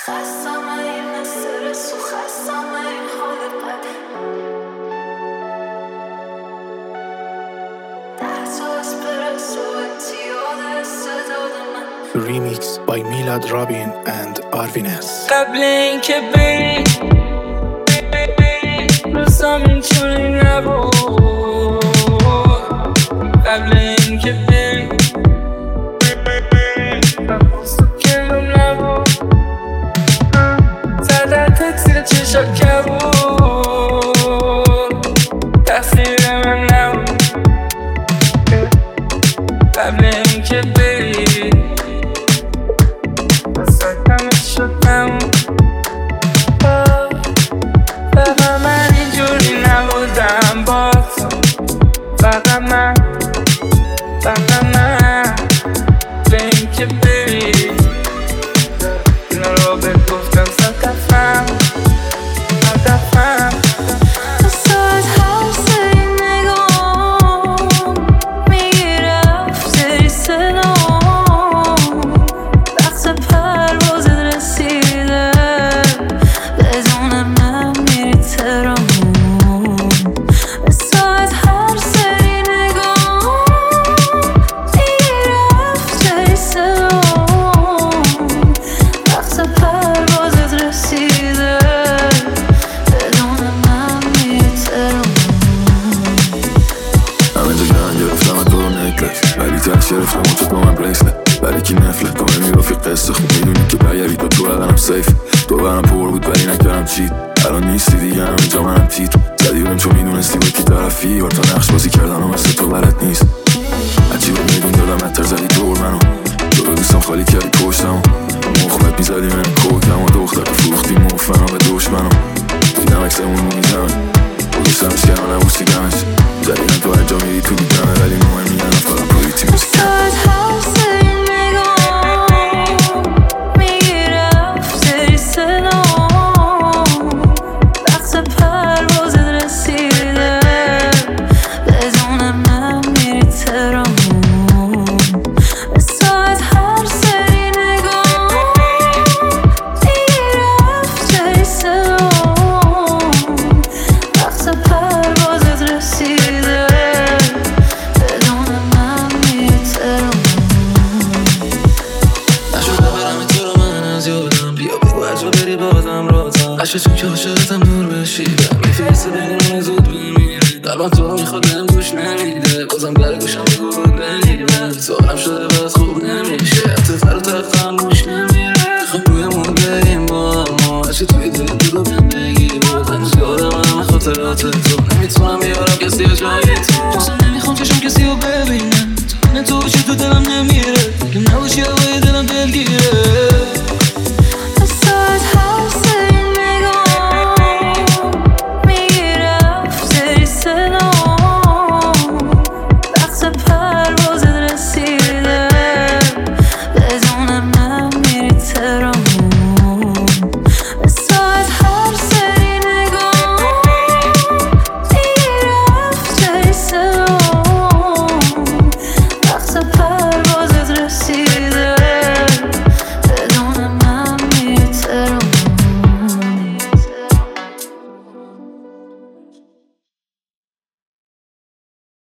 خستم این استرس و خستم این حال بد 10 تا اسپرسو اتیاد استعداد من. Remix by Milad Robin and Arvines. قبل این که بری روزم اینجوری نبود. قبل این که بری تو کلم نبود. زدت زیر چشات کبود. تقصیر من نبود. قبل این که بری ساکم شد نمود. فقط من اینجوری نبودم با تو. فقط من به این که بری اینا رو بهت گفتم هدفم ساعت هر سری نگام میگیره افتری صدام. وقت پروازت رسیده بدون من میری تهران. ساعت هر سری نگام میگیره افتری صدام. وقت پروازت رسیده بدون من میری تهران. همه جا گرم گرفتم از تو رو نکلت ولی تک شرفتم اون تو با من بریسلت ولی کی نفلت تو نمیرافی قصه خوب میدونی که برگردی با تو اقنم سیف تو برم پر بود ولی نکردم چیت الان نیستی دیگه هم اینجا منم تیت زدی بودم چون میدونستی با کی طرفی بار تا نقش بازی کردن و مثل تو برات نیست هرچی رو میدون دادم اتر زدی دور منو تو به دوستم خالی کردی پشتمو مخمت میزدی من کوکم و دختر که فروختی مفنم به دوشمنو دیدم اکسمون رو میزنم دوستمش کردم نبوسیدمش جدیدن تو هر جا میری تو دیدمه ولی مهم میگن فقط پولیتی موسیقی ساعت هر سری نگام میگیره افتری صدام. وقت پروازت رسیده بدون من میری تهران. ساعت هر سری نگام میگیره افتری صدام. وقت پروازت رسیده بدون من میری تهران. نشده برم تو رو من از یادم بیا بگو اجا بری بازم رازم عشقتون که عاشقتم دور بشیدم میفرسته بگو زود بمیره قلبم تو رو میخواد بهم گوش نمیده بازم در گوشم بگو بود بمیره سوالم شده باز خوب نمیشه اتفر و تختم گوش نمیره خب رویمون بریم با اما عشق توی دل دو بهم بگی باز هنوز یادم همه خاطرات تو نمیتونم بیارم کسی و جایی تو اصلا نمیخوام چشم کسی رو ببینم تو باشی تو دلم نمیره که نباشی هوای دلم دلگیره